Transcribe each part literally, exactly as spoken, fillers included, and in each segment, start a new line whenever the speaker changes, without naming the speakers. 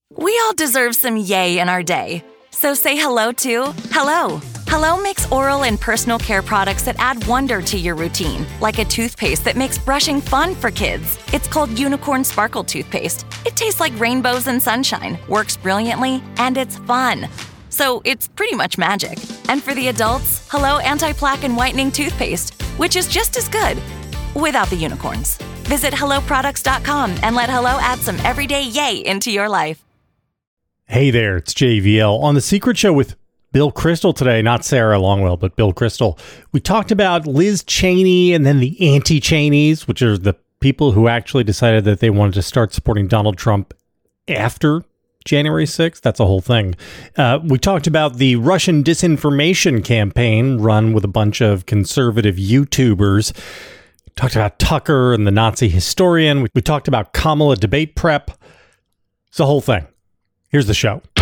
We all deserve some yay in our day. So say hello to Hello. Hello makes oral and personal care products that add wonder to your routine, like a toothpaste that makes brushing fun for kids. It's called Unicorn Sparkle Toothpaste. It tastes like rainbows and sunshine, works brilliantly, and it's fun. So it's pretty much magic. And for the adults, Hello Anti-Plaque and Whitening Toothpaste, which is just as good, without the unicorns. Visit hello products dot com and let Hello add some everyday yay into your life.
Hey there, it's J V L on The Secret Show with Bill Kristol today, not Sarah Longwell, but Bill Kristol. We talked about Liz Cheney and then the anti-Cheneys, which are the people who actually decided that they wanted to start supporting Donald Trump after January sixth. That's a whole thing. Uh, we talked about the Russian disinformation campaign run with a bunch of conservative YouTubers. Talked about Tucker and the Nazi historian. We, we talked about Kamala debate prep. It's the whole thing. Here's the show. And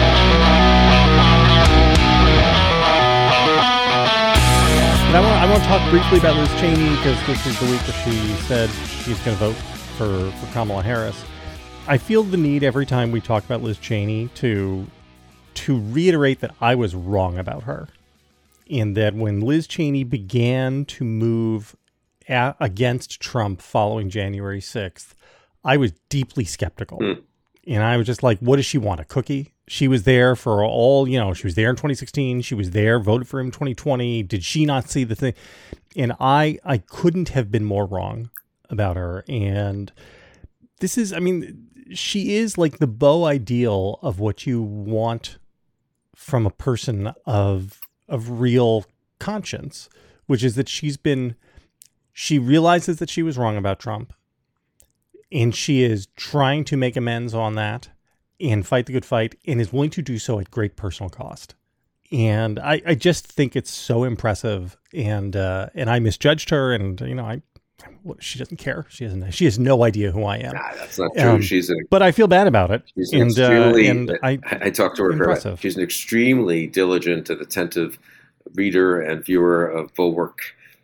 I want, I want to talk briefly about Liz Cheney because this is the week where she said she's going to vote for, for Kamala Harris. I feel the need every time we talk about Liz Cheney to, to reiterate that I was wrong about her. And that when Liz Cheney began to move a, against Trump following January sixth, I was deeply skeptical. Mm. And I was just like, what does she want? A cookie? She was there for all, you know, she was there in twenty sixteen. She was there, voted for him in twenty twenty. Did she not see the thing? And I, I couldn't have been more wrong about her. And this is, I mean, she is like the beau ideal of what you want from a person of, of real conscience, which is that she's been, she realizes that she was wrong about Trump. And she is trying to make amends on that and fight the good fight and is willing to do so at great personal cost. And I, I just think it's so impressive. And uh, and I misjudged her. And, you know, I she doesn't care. She doesn't. She has no idea who I am.
Nah, that's not true. Um, she's a,
but I feel bad about it.
She's
and,
extremely,
uh, and I,
I talked to her.
impressive.
She's an extremely diligent and attentive reader and viewer of Bulwark.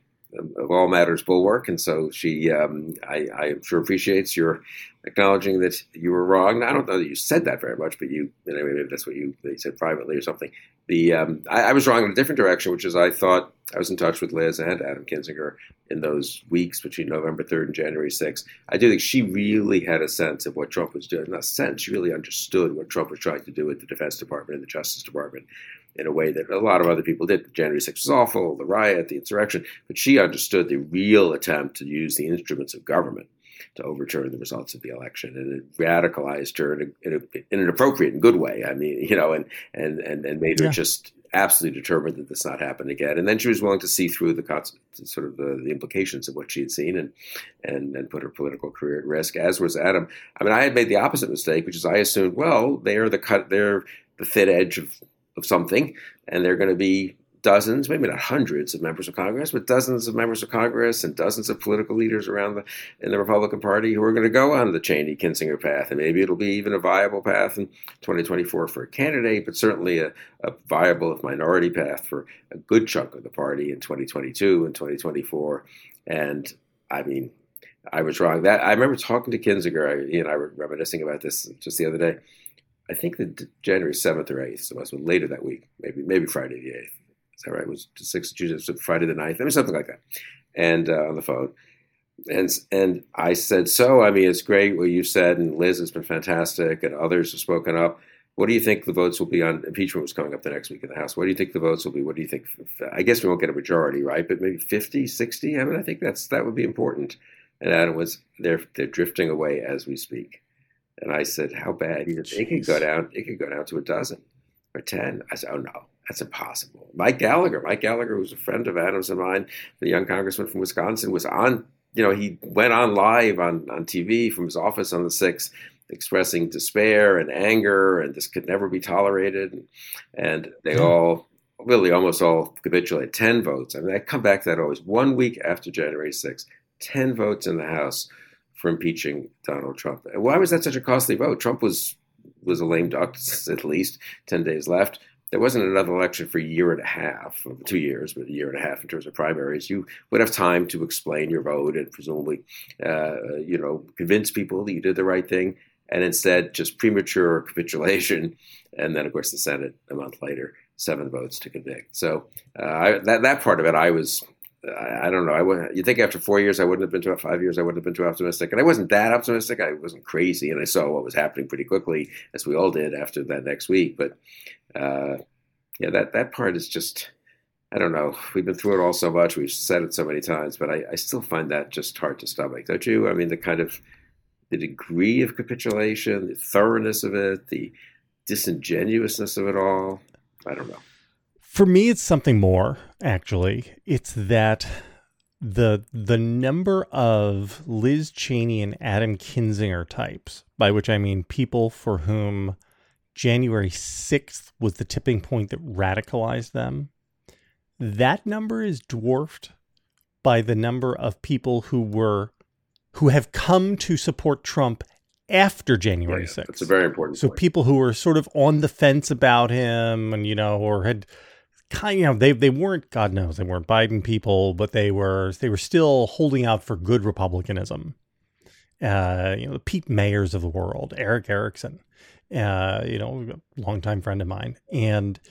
Of All Matters Bulwark, and so she, um, I, I am sure appreciates your acknowledging that you were wrong. I don't know that you said that very much, but you, anyway, maybe that's what you they said privately or something. The um, I, I was wrong in a different direction, which is I thought I was in touch with Liz and Adam Kinzinger in those weeks between November third and January sixth. I do think she really had a sense of what Trump was doing. Not a sense, she really understood what Trump was trying to do with the Defense Department and the Justice Department, in a way that a lot of other people did. January sixth was awful, the riot, the insurrection, but she understood the real attempt to use the instruments of government to overturn the results of the election, and it radicalized her in, a, in, a, in an appropriate and good way. I mean, you know, and and and, and made her yeah. just absolutely determined that this not happen again. And then she was willing to see through the sort of the, the implications of what she had seen, and and and put her political career at risk. As was Adam. I mean, I had made the opposite mistake, which is I assumed, well, they are the cut, they're the thin edge of. of something, and there are going to be dozens, maybe not hundreds of members of Congress, but dozens of members of Congress and dozens of political leaders around the in the Republican Party who are going to go on the Cheney-Kinzinger path, and maybe it'll be even a viable path in twenty twenty-four for a candidate, but certainly a, a viable, if minority, path for a good chunk of the party in twenty twenty-two and twenty twenty-four. And I mean, I was wrong. That I remember talking to Kinzinger. I, he and I were reminiscing about this just the other day. I think the January seventh or eighth, so it was later that week, maybe maybe Friday the eighth. Is that right? It was the sixth of June, so Friday the ninth, I mean, something like that. And uh, on the phone. And and I said, so, I mean, it's great what you said, and Liz has been fantastic, and others have spoken up. What do you think the votes will be on? Impeachment was coming up the next week in the House. What do you think the votes will be? What do you think? I guess we won't get a majority, right? But maybe fifty, sixty? I mean, I think that's that would be important. And Adam was, they're, they're drifting away as we speak. And I said, how bad? He said, it could go down, it could go down to a dozen or ten. I said, oh no, that's impossible. Mike Gallagher, Mike Gallagher, who's a friend of Adam's and mine, the young congressman from Wisconsin, was on, you know, he went on live on, on T V from his office on the sixth, expressing despair and anger, and this could never be tolerated. And they yeah. all, really almost all capitulate. ten votes. I mean, I come back to that always. One week after January sixth, ten votes in the House for impeaching Donald Trump. Why was that such a costly vote? Trump was was a lame duck, at least, ten days left. There wasn't another election for a year and a half, two years, but a year and a half in terms of primaries. You would have time to explain your vote and presumably, uh, you know, convince people that you did the right thing. and instead just premature capitulation. And then, of course, the Senate a month later, seven votes to convict. So uh, I, that that part of it, I was, I, I don't know. I wouldn't, you think after four years, I wouldn't have been too, five years, I wouldn't have been too optimistic. And I wasn't that optimistic. I wasn't crazy. And I saw what was happening pretty quickly, as we all did after that next week. But uh, yeah, that, that part is just, I don't know. We've been through it all so much. We've said it so many times, but I, I still find that just hard to stomach, don't you? I mean, the kind of, the degree of capitulation, the thoroughness of it, the disingenuousness of it all. I don't know.
For me, it's something more, actually. It's that the the number of Liz Cheney and Adam Kinzinger types, by which I mean people for whom January sixth was the tipping point that radicalized them, that number is dwarfed by the number of people who were who have come to support Trump after January sixth.
That's a very important
so
point.
People who were sort of on the fence about him and, you know, or had kind of, you know, they they weren't, God knows, they weren't Biden people, but they were they were still holding out for good Republicanism. Uh, you know, the Pete Mayors of the world, Eric Erickson, uh, you know, a longtime friend of mine. And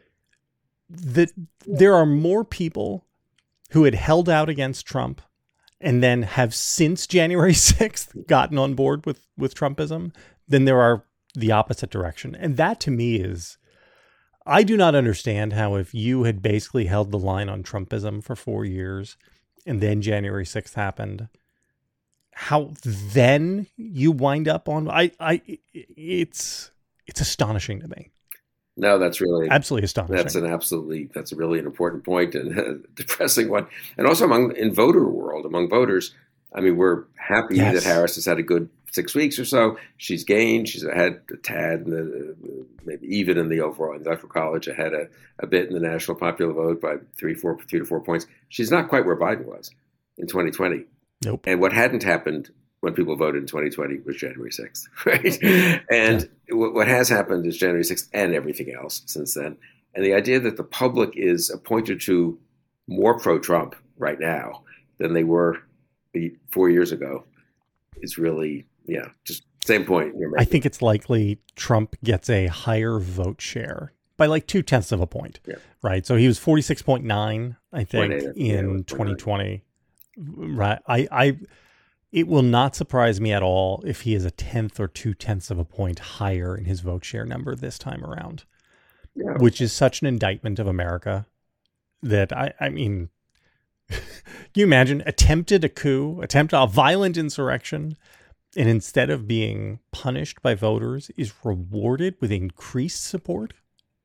that there are more people who had held out against Trump and then have since January sixth gotten on board with, with Trumpism than there are the opposite direction. And that to me is, I do not understand how if you had basically held the line on Trumpism for four years and then January sixth happened, how then you wind up on, I, I, it's, it's astonishing to me.
No, that's really
absolutely astonishing.
That's an absolutely that's a really an important point and a depressing one. And also among in voter world, among voters, I mean, we're happy yes. that Harris has had a good six weeks or so. She's gained. She's had a tad, in the, maybe even in the overall electoral college, ahead a, a bit in the national popular vote by three, four, three to four points. She's not quite where Biden was in twenty twenty.
Nope.
And what hadn't happened when people voted in twenty twenty was January sixth, right? And yeah. what has happened is January sixth and everything else since then. And the idea that the public is appointed to more pro-Trump right now than they were four years ago is really, yeah, just same point you're making.
I think it's likely Trump gets a higher vote share by like two tenths of a point,
yeah.
right? So he was forty-six point nine, I think, in
yeah,
twenty twenty. Right. I, I, it will not surprise me at all if he is a tenth or two tenths of a point higher in his vote share number this time around,
yeah.
which is such an indictment of America that I, I mean, can you imagine attempted a coup, attempted a violent insurrection, and instead of being punished by voters is rewarded with increased support?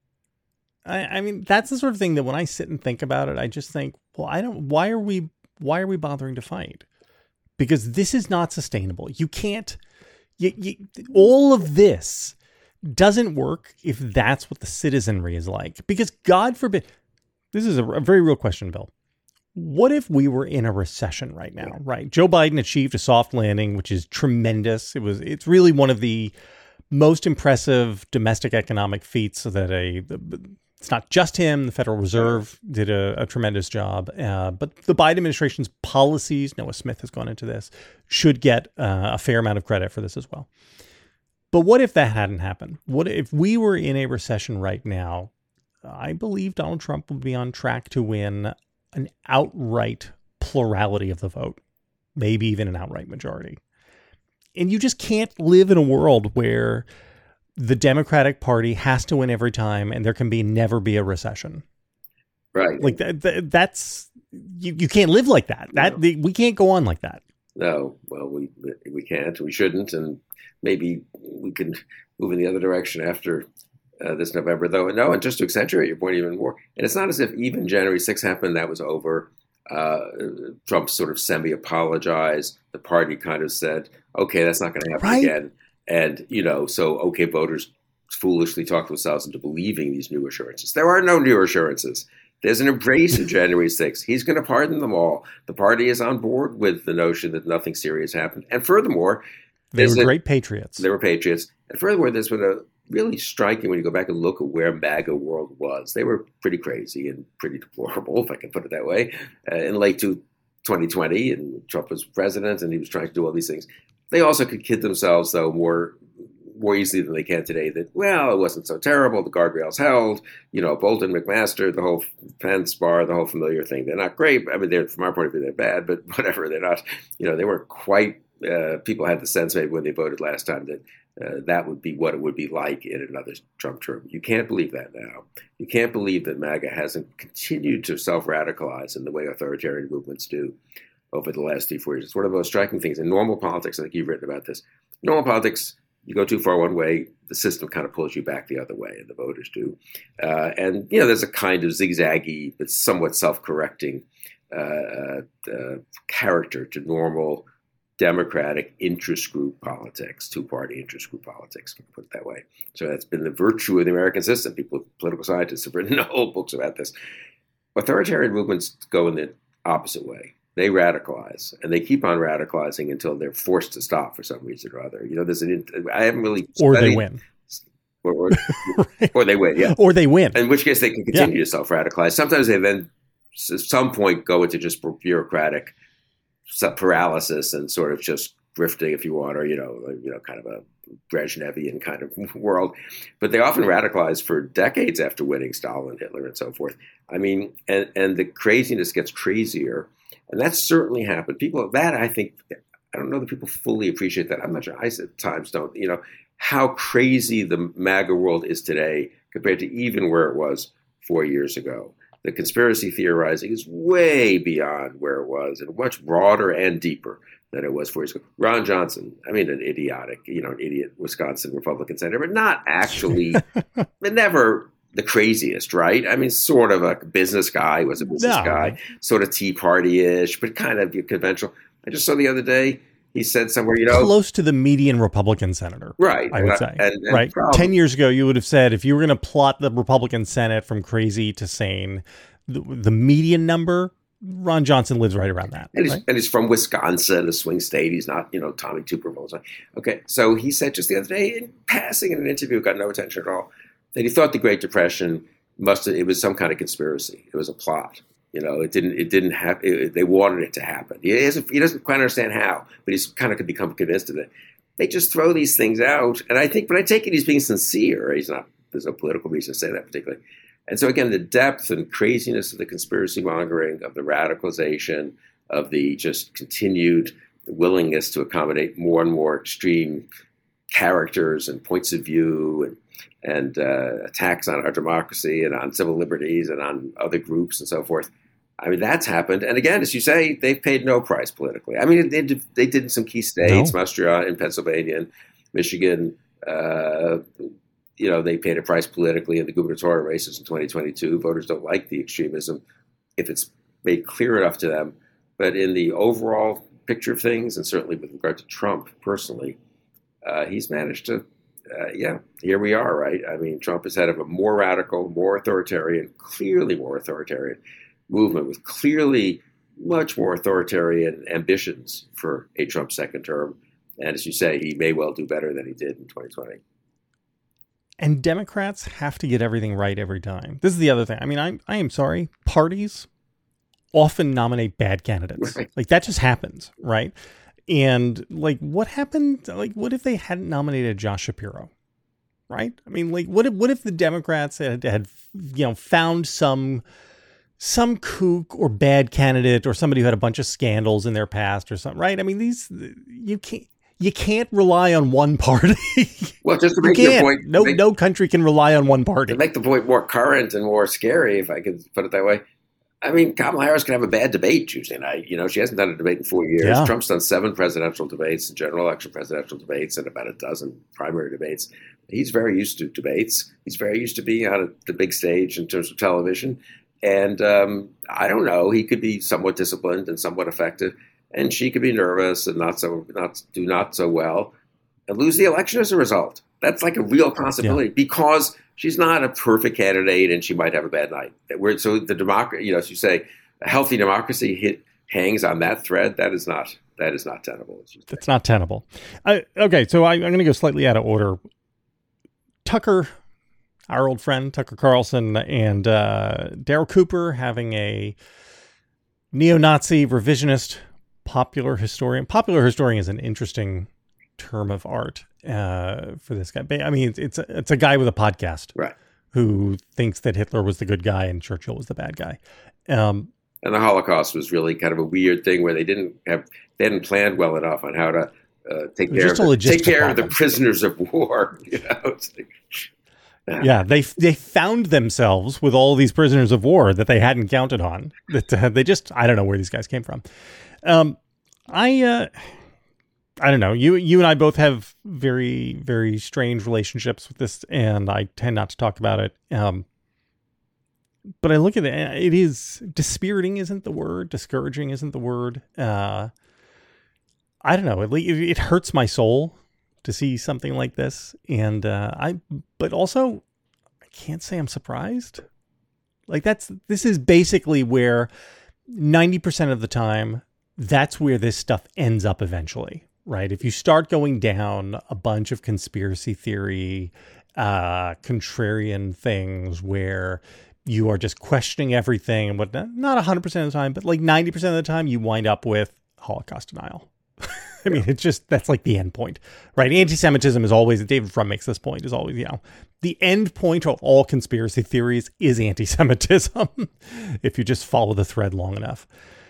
I, I mean, that's the sort of thing that when I sit and think about it, I just think, well, I don't, why are we, why are we bothering to fight? Because this is not sustainable. You can't, you, you, all of this doesn't work if that's what the citizenry is like. Because God forbid, this is a, a very real question, Bill. What if we were in a recession right now, right? Joe Biden achieved a soft landing, which is tremendous. It was, it's really one of the most impressive domestic economic feats that a, it's not just him. The Federal Reserve did a, a tremendous job. Uh, but the Biden administration's policies, Noah Smith has gone into this, should get uh, a fair amount of credit for this as well. But what if that hadn't happened? What if we were in a recession right now? I believe Donald Trump would be on track to win an outright plurality of the vote, maybe even an outright majority. And you just can't live in a world where the Democratic Party has to win every time and there can be never be a recession.
Right.
Like that, that that's, you, you can't live like that. That no. the, we can't go on like that.
No, well, we we can't, we shouldn't. And maybe we can move in the other direction after uh, this November, though. No, and just to accentuate your point even more, and it's not as if even January sixth happened, that was over. Uh, Trump sort of semi-apologized. The party kind of said, okay, that's not going to happen right. again. And, you know, so, okay, voters foolishly talked themselves into believing these new assurances. There are no new assurances. There's an embrace of January sixth. He's going to pardon them all. The party is on board with the notion that nothing serious happened. And furthermore,
they were
a,
great patriots.
They were patriots. And furthermore, there's been a really striking when you go back and look at where MAGA world was. They were pretty crazy and pretty deplorable, if I can put it that way, uh, in late twenty twenty. And Trump was president and he was trying to do all these things. They also could kid themselves, though, more more easily than they can today that, well, it wasn't so terrible. The guardrails held, you know, Bolton, McMaster, the whole fence bar, the whole familiar thing. They're not great. I mean, they're, from our point of view, they're bad, but whatever. They're not, you know, they weren't quite, uh, people had the sense maybe when they voted last time that uh, that would be what it would be like in another Trump term. You can't believe that now. You can't believe that MAGA hasn't continued to self-radicalize in the way authoritarian movements do over the last three, four years. It's one of the most striking things. In normal politics, I think you've written about this, normal politics, you go too far one way, the system kind of pulls you back the other way, and the voters do. Uh, and, you know, there's a kind of zigzaggy but somewhat self-correcting uh, uh, character to normal democratic interest group politics, two-party interest group politics, if I put it that way. So that's been the virtue of the American system. People, political scientists have written whole books about this. Authoritarian movements go in the opposite way. They radicalize, and they keep on radicalizing until they're forced to stop for some reason or other. You know, there's an, I haven't really
or
studied,
they win,
or, or, right. or they win, yeah,
or they win.
In which case, they can continue
yeah.
to self-radicalize. Sometimes they then, at some point, go into just bureaucratic paralysis and sort of just drifting, if you want, or you know, you know, kind of a Brezhnevian kind of world. But they often radicalize for decades after winning Stalin, Hitler, and so forth. I mean, and and the craziness gets crazier. And that's certainly happened. People, that I think, I don't know that people fully appreciate that. I'm not sure. I at times don't, you know, how crazy the MAGA world is today compared to even where it was four years ago. The conspiracy theorizing is way beyond where it was and much broader and deeper than it was four years ago. Ron Johnson, I mean, an idiotic, you know, an idiot Wisconsin Republican senator, but not actually, but never the craziest, right? I mean, sort of a business guy, was a business
no.
guy, sort of Tea Party-ish, but kind of conventional. I just saw the other day, he said somewhere, you know.
Close to the median Republican senator.
Right.
I would say.
And, and
right.
problem,
Ten years ago, you would have said, if you were going to plot the Republican Senate from crazy to sane, the, the median number, Ron Johnson lives right around that.
And he's,
right?
and he's from Wisconsin, a swing state. He's not, you know, Tommy Tuberville. Okay. So he said just the other day, in passing in an interview, got no attention at all, that he thought the Great Depression must have, it was some kind of conspiracy. It was a plot. You know, it didn't, it didn't have, it, they wanted it to happen. He doesn't, he doesn't quite understand how, but he's kind of become convinced of it. They just throw these things out. And I think, but I take it he's being sincere. He's not, there's no political reason to say that particularly. And so again, the depth and craziness of the conspiracy mongering, of the radicalization, of the just continued willingness to accommodate more and more extreme characters and points of view and and uh, attacks on our democracy and on civil liberties and on other groups and so forth. I mean, that's happened. And again, as you say, they've paid no price politically. I mean, they did, they did in some key states, no. Austria in Pennsylvania and Michigan. Uh, you know, they paid a price politically in the gubernatorial races in twenty twenty-two. Voters don't like the extremism if it's made clear enough to them. But in the overall picture of things, and certainly with regard to Trump personally, uh, he's managed to, Uh, yeah, here we are, right? I mean, Trump is head of a more radical, more authoritarian, clearly more authoritarian movement with clearly much more authoritarian ambitions for a Trump second term. And as you say, he may well do better than he did in twenty twenty.
And Democrats have to get everything right every time. This is the other thing. I mean, I I am sorry. Parties often nominate bad candidates. Right. Like that just happens, right? And like, what happened? Like, what if they hadn't nominated Josh Shapiro? Right? I mean, like, what if what if the Democrats had, had you know found some some kook or bad candidate or somebody who had a bunch of scandals in their past or something? Right? I mean, these you can't you can't rely on one party.
Well, just to make your point,
no
make,
no country can rely on one party.
To make the point more current and more scary, if I could put it that way. I mean, Kamala Harris can have a bad debate Tuesday night. You know, she hasn't done a debate in four years.
Yeah.
Trump's done seven presidential debates, general election presidential debates, and about a dozen primary debates. He's very used to debates. He's very used to being on the big stage in terms of television. And um, I don't know, he could be somewhat disciplined and somewhat effective. And she could be nervous and not so not do not so well and lose the election as a result. That's like a real possibility yeah. because she's not a perfect candidate and she might have a bad night. We're, so the democracy, you know, as you say, a healthy democracy hit, hangs on that thread. That is not that is not tenable.
That's not tenable. I, okay, so I, I'm going to go slightly out of order. Tucker, our old friend Tucker Carlson, and uh, Daryl Cooper having a neo-Nazi revisionist popular historian. Popular historian is an interesting term of art. uh, for this guy. I mean, it's it's a, it's a guy with a podcast,
right,
who thinks that Hitler was the good guy and Churchill was the bad guy. Um,
and the Holocaust was really kind of a weird thing where they didn't have they hadn't planned well enough on how to uh, take care of the, take care problem. of the prisoners of war. You know, it's like, uh,
yeah, they they found themselves with all these prisoners of war that they hadn't counted on. That uh, they just I don't know where these guys came from. Um, I. Uh, I don't know. You you and I both have very, very strange relationships with this, and I tend not to talk about it. Um, but I look at it, it is dispiriting isn't the word. Discouraging isn't the word. Uh, I don't know. It, it hurts my soul to see something like this. And uh, I, but also, I can't say I'm surprised. Like that's, this is basically where ninety percent of the time, that's where this stuff ends up eventually. Right. If you start going down a bunch of conspiracy theory, uh, contrarian things where you are just questioning everything and whatnot, not one hundred percent of the time, but like ninety percent of the time, you wind up with Holocaust denial. I mean, it's just that's like the end point, right? Anti-Semitism is always, David Frum makes this point, is always, you know, the end point of all conspiracy theories is anti-Semitism if you just follow the thread long enough.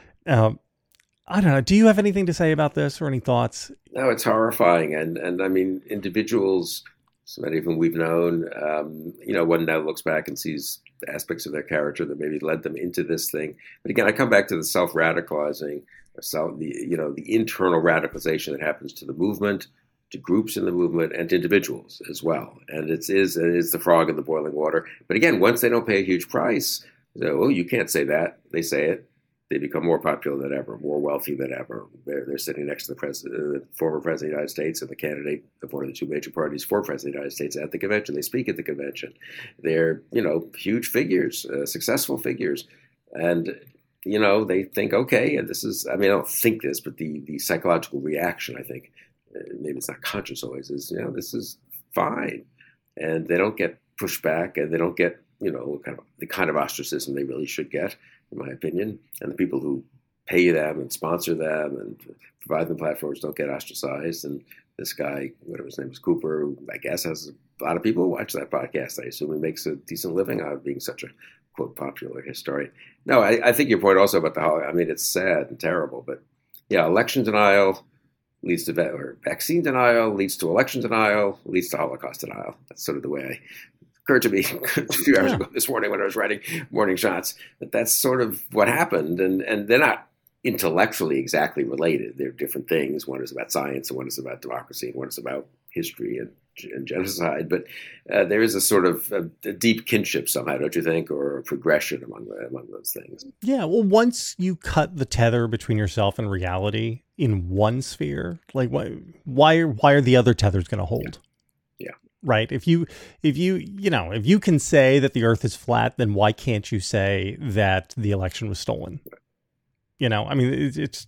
Um, I don't know. Do you have anything to say about this or any thoughts?
No, it's horrifying. And, and I mean, individuals, so many of whom we've known, um, you know, one now looks back and sees aspects of their character that maybe led them into this thing. But again, I come back to the self-radicalizing, self, the, you know, the internal radicalization that happens to the movement, to groups in the movement, and to individuals as well. And it is, it is the frog in the boiling water. But again, once they don't pay a huge price, they say, oh, you can't say that. They say it. They become more popular than ever, more wealthy than ever. They're, they're sitting next to the, president, the former president of the United States and the candidate of one of the two major parties for president of the United States at the convention. They speak at the convention. They're, you know, huge figures, uh, successful figures. And, you know, they think, okay, and this is, I mean, I don't think this, but the, the psychological reaction, I think, uh, maybe it's not conscious always, is, you know, this is fine. And they don't get pushed back and they don't get, you know, kind of the kind of ostracism they really should get, in my opinion. And the people who pay them and sponsor them and provide them platforms don't get ostracized. And this guy, whatever his name is, Cooper, who I guess has a lot of people who watch that podcast. I assume he makes a decent living out of being such a, quote, popular historian. No, I, I think your point also about the Holocaust, I mean, it's sad and terrible. But, yeah, election denial leads to, or vaccine denial leads to election denial, leads to Holocaust denial. That's sort of the way I occurred to me a few hours yeah. ago this morning when I was writing Morning Shots, that that's sort of what happened. And, and they're not intellectually exactly related. They're different things. One is about science and one is about democracy and one is about history and, and genocide. But uh, there is a sort of a, a deep kinship somehow, don't you think, or a progression among the, among those things.
Yeah. Well, once you cut the tether between yourself and reality in one sphere, like why, why are, why are the other tethers going to hold?
Yeah.
Right. If you, if you, you know, if you can say that the earth is flat, then why can't you say that the election was stolen? Right. You know, I mean, it's, it's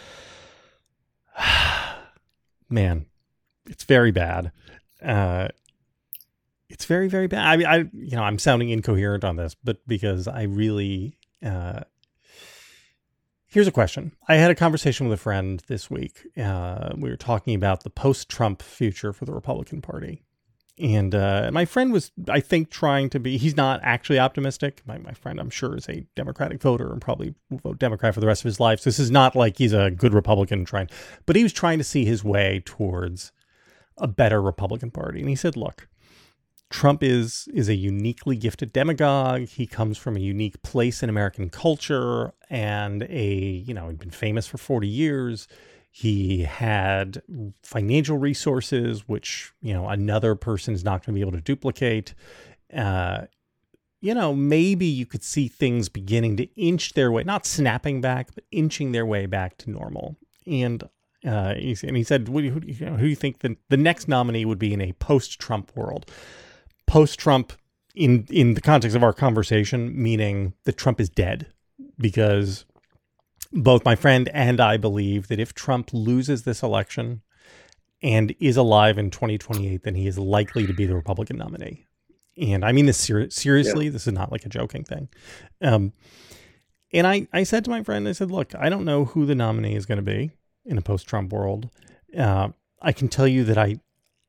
man, it's very bad. Uh, it's very, very bad. I mean, I, you know, I'm sounding incoherent on this, but because I really, uh, here's a question. I had a conversation with a friend this week. Uh, we were talking about the post-Trump future for the Republican Party. And uh, my friend was, I think, trying to be, he's not actually optimistic. My, my friend, I'm sure, is a Democratic voter and probably will vote Democrat for the rest of his life. So this is not like he's a good Republican trying, but he was trying to see his way towards a better Republican Party. And he said, look, Trump is is a uniquely gifted demagogue. He comes from a unique place in American culture and a, you know, he'd been famous for forty years. He had financial resources, which, you know, another person is not going to be able to duplicate. Uh, you know, maybe you could see things beginning to inch their way, not snapping back, but inching their way back to normal. And uh, he, and he said, who, who, you know, who do you think the, the next nominee would be in a post-Trump world? Post-Trump, in, in the context of our conversation, meaning that Trump is dead, because both my friend and I believe that if Trump loses this election and is alive in twenty twenty-eight, then he is likely to be the Republican nominee. And I mean this ser- seriously. Yeah. This is not like a joking thing. Um, and I, I said to my friend, I said, look, I don't know who the nominee is going to be in a post-Trump world. Uh, I can tell you that I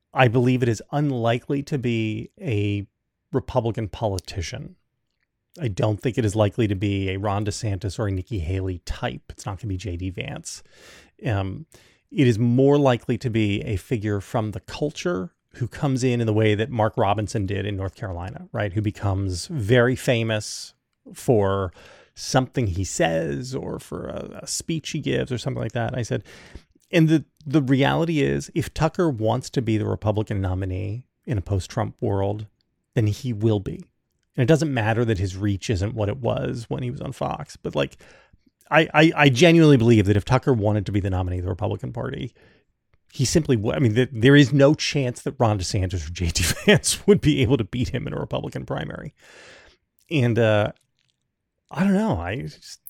I believe it is unlikely to be a Republican politician. I don't think it is likely to be a Ron DeSantis or a Nikki Haley type. It's not going to be J D Vance. Um, it is more likely to be a figure from the culture who comes in in the way that Mark Robinson did in North Carolina, right? Who becomes very famous for something he says or for a, a speech he gives or something like that. I said, and the, the reality is, if Tucker wants to be the Republican nominee in a post-Trump world, then he will be. And it doesn't matter that his reach isn't what it was when he was on Fox. But like, I, I, I genuinely believe that if Tucker wanted to be the nominee of the Republican Party, he simply would. I mean, th- there is no chance that Ron DeSantis or J D Vance would be able to beat him in a Republican primary. And uh, I don't know. I just...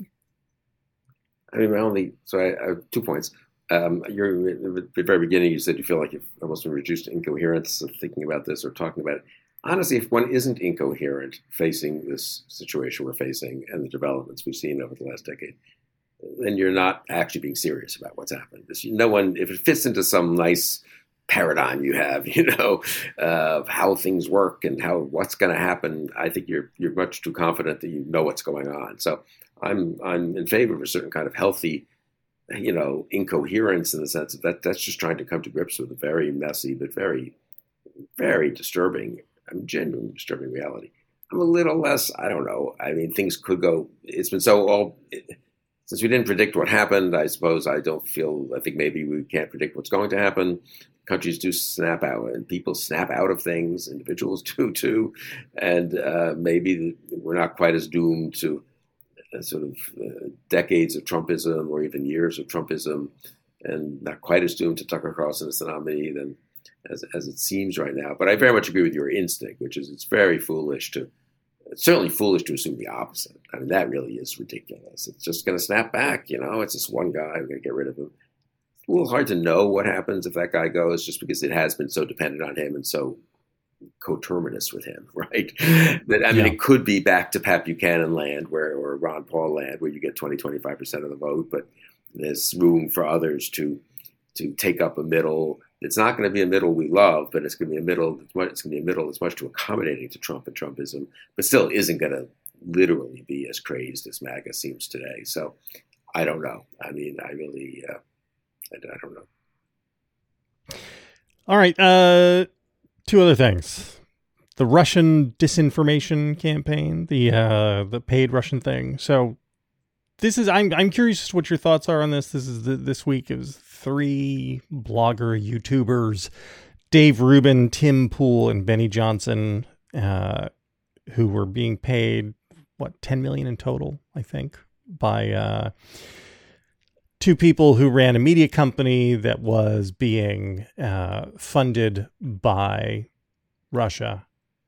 I mean, my only, so I, I have two points. Um, you're at the very beginning, you said you feel like you've almost been reduced to incoherence of thinking about this or talking about it. Honestly, if one isn't incoherent facing this situation we're facing and the developments we've seen over the last decade, then you're not actually being serious about what's happened. This, no one, if it fits into some nice paradigm you have, you know, uh, of how things work and how what's going to happen, I think you're you're much too confident that you know what's going on. So I'm I'm in favor of a certain kind of healthy, you know, incoherence in the sense of that that's just trying to come to grips with a very messy but very, very disturbing, I mean, genuinely disturbing reality. I'm a little less, I don't know. I mean, things could go, it's been so all, it, since we didn't predict what happened, I suppose I don't feel, I think maybe we can't predict what's going to happen. Countries do snap out and people snap out of things. Individuals do too. And uh, maybe we're not quite as doomed to uh, sort of uh, decades of Trumpism or even years of Trumpism, and not quite as doomed to Tucker Carlson as the nominee than as, as it seems right now. But I very much agree with your instinct, which is it's very foolish to, it's certainly foolish to assume the opposite. I mean, that really is ridiculous. It's just going to snap back, you know, it's just one guy, we're going to get rid of him. It's a little hard to know what happens if that guy goes, just because it has been so dependent on him and so coterminous with him, right? That, I mean, yeah. It could be back to Pat Buchanan land where, or Ron Paul land where you get twenty, twenty-five percent of the vote, but there's room for others to to take up a middle. It's not going to be a middle we love, but it's going to be a middle. It's going to be a middle that's much too accommodating to Trump and Trumpism, but still isn't going to literally be as crazed as MAGA seems today. So I don't know. I mean, I really, uh, I, I don't know.
All right. Uh, two other things. The Russian disinformation campaign, the uh, the paid Russian thing. So this is, I'm I'm curious as to what your thoughts are on this. This is the, this week. It was three blogger YouTubers, Dave Rubin, Tim Pool, and Benny Johnson, uh, who were being paid, what, ten million in total, I think, by uh, two people who ran a media company that was being uh, funded by Russia.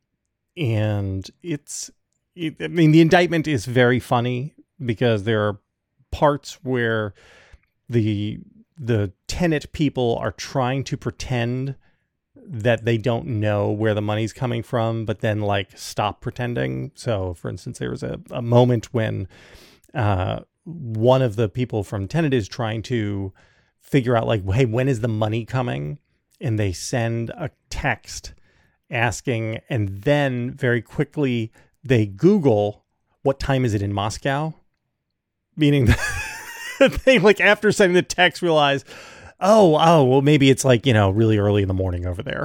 And it's, it, I mean, the indictment is very funny because there are parts where the the Tenet people are trying to pretend that they don't know where the money's coming from, but then like stop pretending. So for instance, there was a, a moment when uh, one of the people from Tenet is trying to figure out like, hey, when is the money coming? And they send a text asking, and then very quickly they Google, what time is it in Moscow? Meaning that they, like, after sending the text, realize, oh, oh, well, maybe it's like, you know, really early in the morning over there.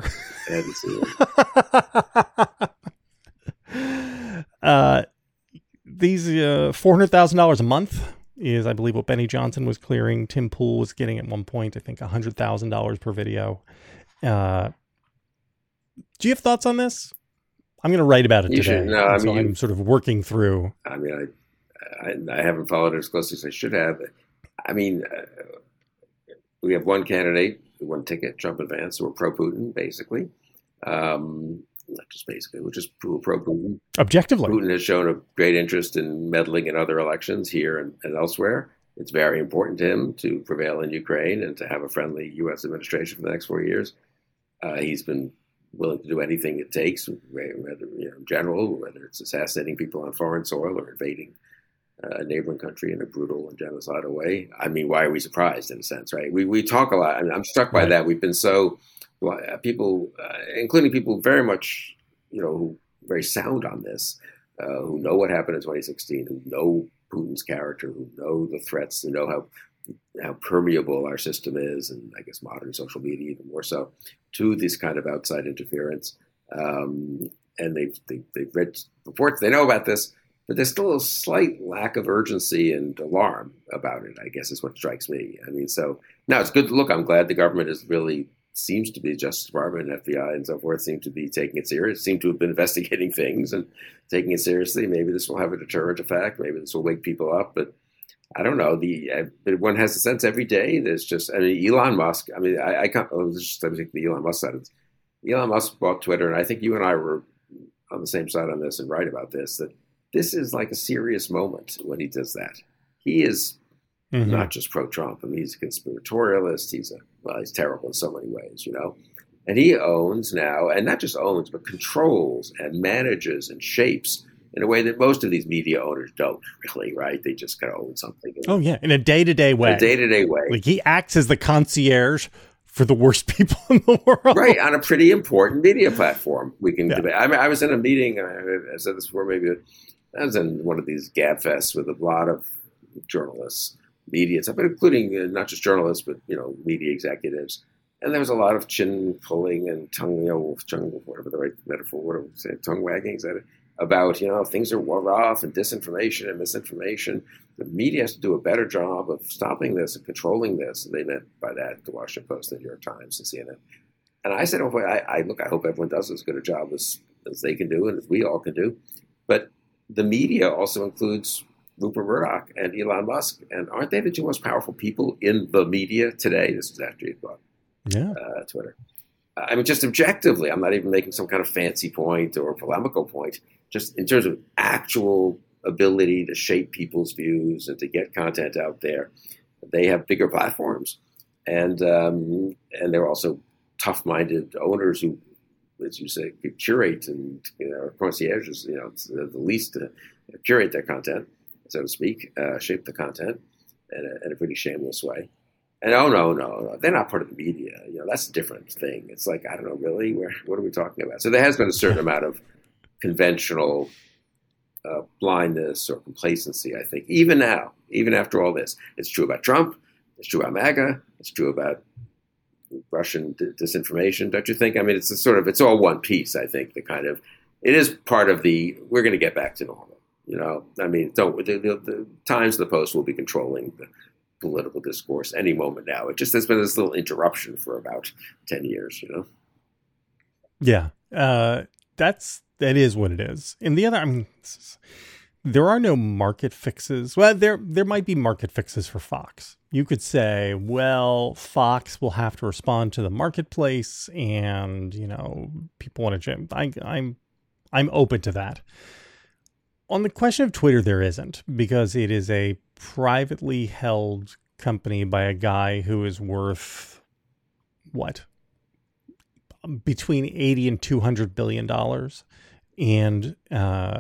uh, these uh, four hundred thousand dollars a month is, I believe, what Benny Johnson was clearing. Tim Pool was getting at one point, I think, one hundred thousand dollars per video. Uh, do you have thoughts on this? I'm going to write about it
you
today.
Should, no, I mean,
so
you,
I'm sort of working through.
I mean, I, I, I haven't followed it as closely as I should have. I mean, uh, we have one candidate, one ticket, Trump and Vance, who are pro-Putin, basically. Um, not just basically, which is pro-Putin.
Objectively.
Putin has shown a great interest in meddling in other elections here and, and elsewhere. It's very important to him to prevail in Ukraine and to have a friendly U S administration for the next four years. Uh, he's been willing to do anything it takes, whether, you know, in general, whether it's assassinating people on foreign soil or invading a neighboring country in a brutal and genocidal way. I mean, why are we surprised in a sense, right? We we talk a lot. I mean, I'm struck by
right.
that. We've been so people, uh, including people very much, you know, who are very sound on this, uh, who know what happened in twenty sixteen, who know Putin's character, who know the threats, who know how how permeable our system is, and I guess modern social media even more so, to this kind of outside interference. Um, and they've, they, they've read reports, they know about this, but there's still a slight lack of urgency and alarm about it, I guess is what strikes me. I mean, so now it's good to look. I'm glad the government is really, seems to be, Justice Department and F B I and so forth, seem to be taking it serious, seem to have been investigating things and taking it seriously. Maybe this will have a deterrent effect. Maybe this will wake people up, but I don't know. The uh, one has a sense every day. There's just, I mean, Elon Musk. I mean, I, I can't. I was just I was thinking the Elon Musk side. It's, Elon Musk bought Twitter, and I think you and I were on the same side on this and right about this. That this is like a serious moment when he does that. He is mm-hmm. not just pro-Trump. I mean, he's a conspiratorialist. He's a well, he's terrible in so many ways, you know. And he owns now, and not just owns, but controls and manages and shapes in a way that most of these media owners don't really, right? They just kind of own something.
Oh, yeah, in a day-to-day way.
A day-to-day way.
Like he acts as the concierge for the worst people in the world.
Right, on a pretty important media platform. We can yeah. debate. I mean, I was in a meeting, I said this before, maybe I was in one of these gab fests with a lot of journalists, media stuff, but including uh, not just journalists, but, you know, media executives. And there was a lot of chin pulling and tongue, you know, tongue, whatever the right metaphor, whatever, say, tongue wagging, is that it? About, you know, things are rough and disinformation and misinformation. The media has to do a better job of stopping this and controlling this. And they meant by that the Washington Post, the New York Times, and C N N. And I said, oh, boy, I, I look, I hope everyone does as good a job as, as they can do and as we all can do. But the media also includes Rupert Murdoch and Elon Musk. And aren't they the two most powerful people in the media today? This is after you bought
yeah.
uh, Twitter. I mean, just objectively, I'm not even making some kind of fancy point or polemical point. Just in terms of actual ability to shape people's views and to get content out there, they have bigger platforms, and um, and they're also tough-minded owners who, as you say, could curate and, you know, concierges, you know, the least to curate their content, so to speak, uh, shape the content in a, in a pretty shameless way. And oh no, no, no, they're not part of the media. You know, that's a different thing. It's like, I don't know, really, where what are we talking about? So there has been a certain amount of conventional uh, blindness or complacency, I think, even now, even after all this. It's true about Trump. It's true about MAGA. It's true about Russian d- disinformation, don't you think? I mean, it's a sort of, it's all one piece, I think, the kind of, it is part of the, we're going to get back to normal, you know? I mean, don't, the, the, the Times of the Post will be controlling the political discourse any moment now. It just, there's been this little interruption for about ten years, you know?
Yeah. Uh, that's, That is what it is. And the other, I mean, there are no market fixes. Well, there there might be market fixes for Fox. You could say, well, Fox will have to respond to the marketplace, and, you know, people want to jump. I, I'm I'm open to that. On the question of Twitter, there isn't, because it is a privately held company by a guy who is worth what? Between eighty and two hundred billion dollars. And, uh,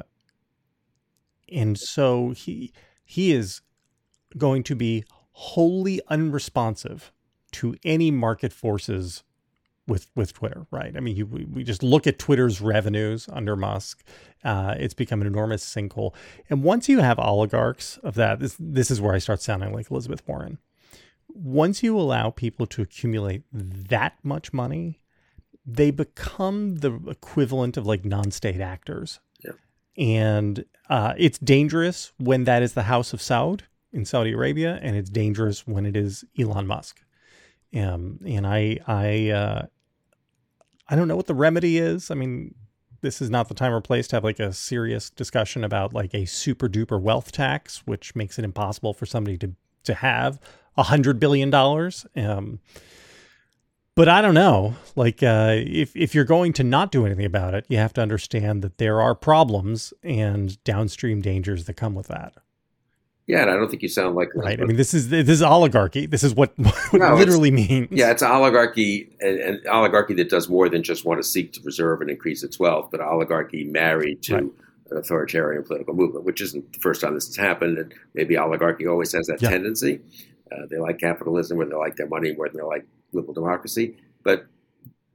and so he, he is going to be wholly unresponsive to any market forces with, with Twitter, right? I mean, you, we, we just look at Twitter's revenues under Musk. Uh, it's become an enormous sinkhole. And once you have oligarchs of that, this, this is where I start sounding like Elizabeth Warren. Once you allow people to accumulate that much money, they become the equivalent of like non-state actors.
Yeah.
And uh, it's dangerous when that is the House of Saud in Saudi Arabia, and it's dangerous when it is Elon Musk. Um, and I, I, uh, I don't know what the remedy is. I mean, this is not the time or place to have like a serious discussion about like a super duper wealth tax, which makes it impossible for somebody to, to have a hundred billion dollars. Um, But I don't know, like, uh, if, if you're going to not do anything about it, you have to understand that there are problems and downstream dangers that come with that.
Yeah, and I don't think you sound like...
Right, I mean, this is this is oligarchy. This is what, what no, it literally means.
Yeah, it's oligarchy, and, and oligarchy that does more than just want to seek to preserve and increase its wealth, but oligarchy married to right. an authoritarian political movement, which isn't the first time this has happened, and maybe oligarchy always has that yeah. tendency. Uh, they like capitalism, where they like their money more than they like liberal democracy. But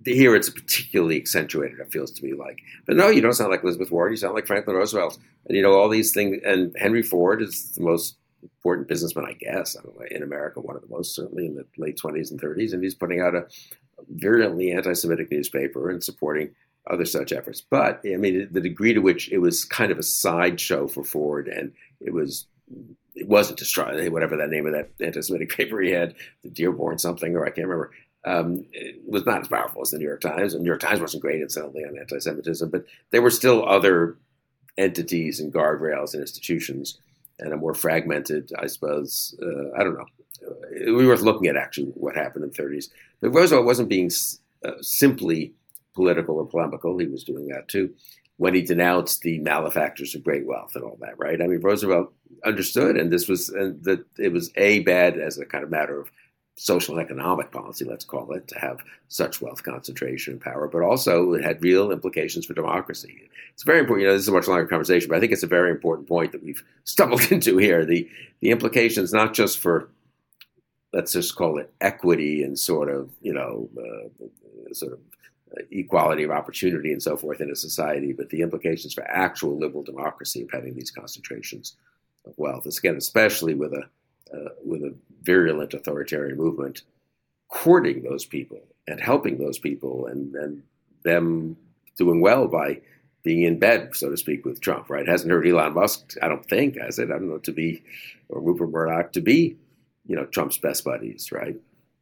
here it's particularly accentuated, it feels to me like. But no, you don't sound like Elizabeth Warren. You sound like Franklin Roosevelt. And, you know, all these things. And Henry Ford is the most important businessman, I guess, I don't know, in America, one of the most, certainly in the late twenties and thirties. And he's putting out a virulently anti-Semitic newspaper and supporting other such efforts. But, I mean, the degree to which it was kind of a sideshow for Ford, and it was, it wasn't destroyed, whatever that name of that anti-Semitic paper he had, the Dearborn something, or I can't remember, um, it was not as powerful as the New York Times. And the New York Times wasn't great, incidentally, on anti-Semitism, but there were still other entities and guardrails and institutions, and a more fragmented, I suppose, uh, I don't know. It would be worth looking at, actually, what happened in the thirties. But Roosevelt wasn't being uh, simply political or polemical. He was doing that, too, when he denounced the malefactors of great wealth and all that, right? I mean, Roosevelt understood, and this was, and that it was, A, bad as a kind of matter of social and economic policy, let's call it, to have such wealth concentration and power, but also it had real implications for democracy. It's very important. You know, this is a much longer conversation, but I think it's a very important point that we've stumbled into here. The the implications, not just for, let's just call it equity and sort of, you know, uh, sort of equality of opportunity and so forth in a society, but the implications for actual liberal democracy of having these concentrations of wealth. It's, again, especially with a uh, with a virulent authoritarian movement courting those people and helping those people, and, and them doing well by being in bed, so to speak, with Trump, right? Hasn't hurt Elon Musk, I don't think, has it? I don't know, to be, or Rupert Murdoch, to be, you know, Trump's best buddies, right?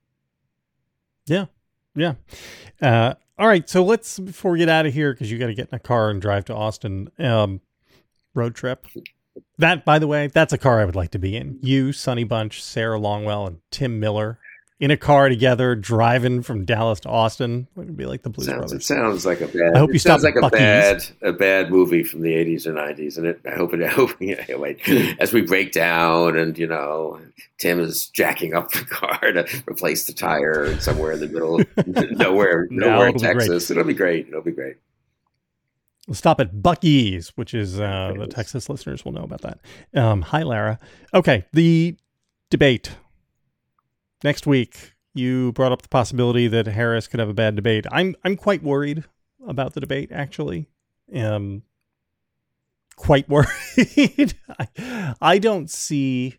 Yeah, yeah. Uh, all right, so let's, before we get out of here, because you got to get in a car and drive to Austin, um, road trip. That, by the way, that's a car I would like to be in. You, Sonny Bunch, Sarah Longwell, and Tim Miller in a car together, driving from Dallas to Austin. It would be like the Blues
sounds,
Brothers.
It sounds like a bad.
I hope you
it
stop
sounds like
at
a bad,
Buc-ee's.
a bad movie from the eighties or nineties, and it. I hope it. I hope. Yeah, wait, as we break down, and you know, Tim is jacking up the car to replace the tire somewhere in the middle, nowhere,
No,
nowhere in
it'll be great.
Texas. It'll be great. It'll be great.
We'll stop at Buc-ee's, which is uh, the Texas listeners will know about that. Um, hi, Lara. Okay, the debate next week. You brought up the possibility that Harris could have a bad debate. I'm I'm quite worried about the debate, actually. Um, quite worried. I, I don't see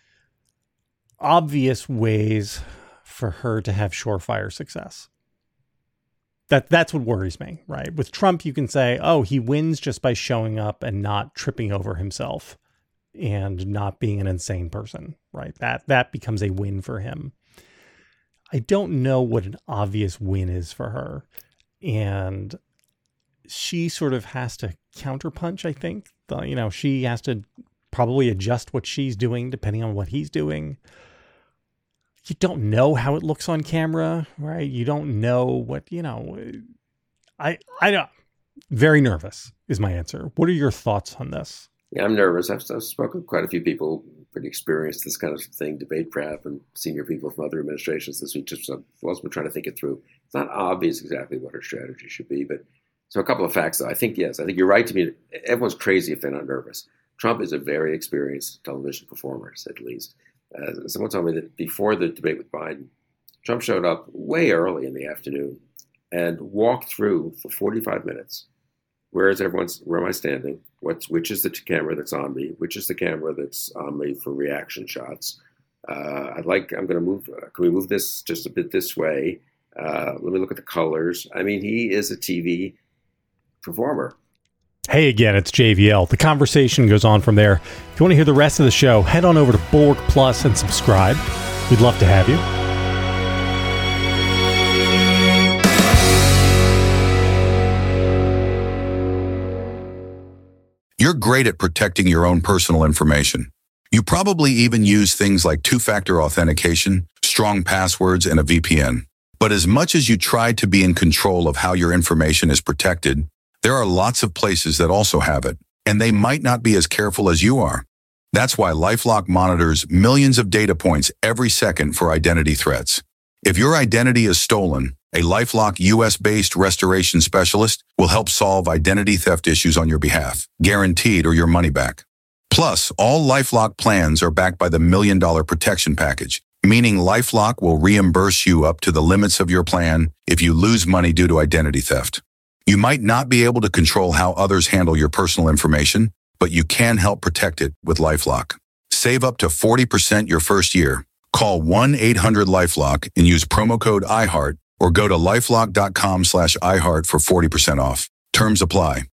obvious ways for her to have surefire success. That that's what worries me, right? With Trump, you can say, oh, he wins just by showing up and not tripping over himself and not being an insane person, right? That that becomes a win for him. I don't know what an obvious win is for her. And she sort of has to counterpunch, I think. The, you know, she has to probably adjust what she's doing depending on what he's doing. You don't know how it looks on camera, right? You don't know what, you know, I, I don't, very nervous is my answer. What are your thoughts on this?
Yeah, I'm nervous. I've, I've spoken with quite a few people, pretty experienced this kind of thing, debate prep, and senior people from other administrations this week. Just I've also been trying to think it through. It's not obvious exactly what her strategy should be, but so a couple of facts, though. I think, yes, I think you're right to me. Everyone's crazy if they're not nervous. Trump is a very experienced television performer, at least. Uh, someone told me that before the debate with Biden, Trump showed up way early in the afternoon and walked through for forty-five minutes. Where is everyone's? Where am I standing? What's which is the camera that's on me? Which is the camera that's on me for reaction shots? Uh, I'd like. I'm going to move. Uh, can we move this just a bit this way? Uh, let me look at the colors. I mean, he is a T V performer.
Hey again, it's J V L. The conversation goes on from there. If you want to hear the rest of the show, head on over to Bulwark Plus and subscribe. We'd love to have you.
You're great at protecting your own personal information. You probably even use things like two-factor authentication, strong passwords, and a V P N. But as much as you try to be in control of how your information is protected, there are lots of places that also have it, and they might not be as careful as you are. That's why LifeLock monitors millions of data points every second for identity threats. If your identity is stolen, a LifeLock U S-based restoration specialist will help solve identity theft issues on your behalf, guaranteed or your money back. Plus, all LifeLock plans are backed by the Million Dollar Protection Package, meaning LifeLock will reimburse you up to the limits of your plan if you lose money due to identity theft. You might not be able to control how others handle your personal information, but you can help protect it with LifeLock. Save up to forty percent your first year. Call one eight hundred LifeLock and use promo code iHeart or go to lifelock dot com slash iHeart for forty percent off. Terms apply.